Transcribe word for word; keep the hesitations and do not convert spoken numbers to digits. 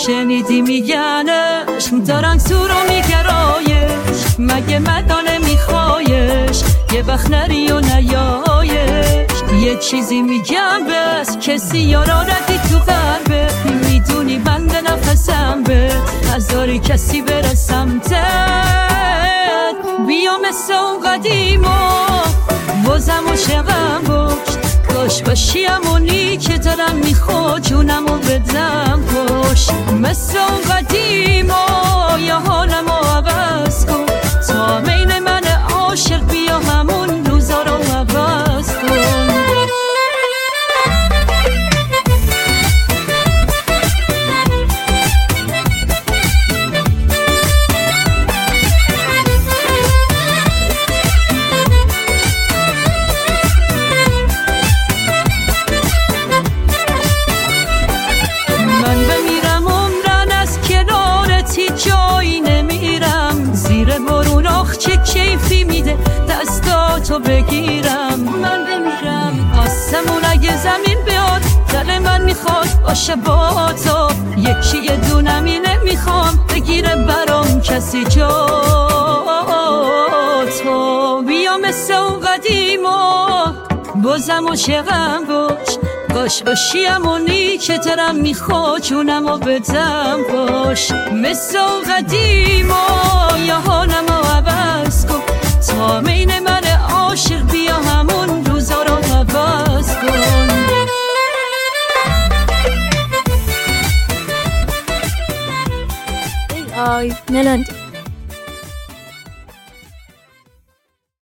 شنیدی میگنش دارن تو رو میگرایش مگه مدانه میخوایش یه وقت نری و نیایش یه چیزی میگم بس کسی یارا ردی تو قلبه میدونی بند نفسم به هزاری کسی بره سمتت بیا مثل اون قدیما بازم و شقم باش کاش باشی همونی که دارم میخوا جونمو بدم باش مثل اون قدیما یا حالمو عوض کن تا مین من عاشق بیا همون روزا رو عوض کن چه کیفی میده دستاتو بگیرم من بمیرم آسمون اگه زمین بیاد دل من میخواد باشه با تو یکی یه دونمی نمیخوام بگیره برام کسی جا تو بیا مثل اون قدیما بازم و شقم باش باش باشی همونی که دارم میخوا جونمو بدم باش مثل اون قدیما یا حالمو عوض کن تا مین من عاشق بیا همون روزا رو عوض کن ای آی ملند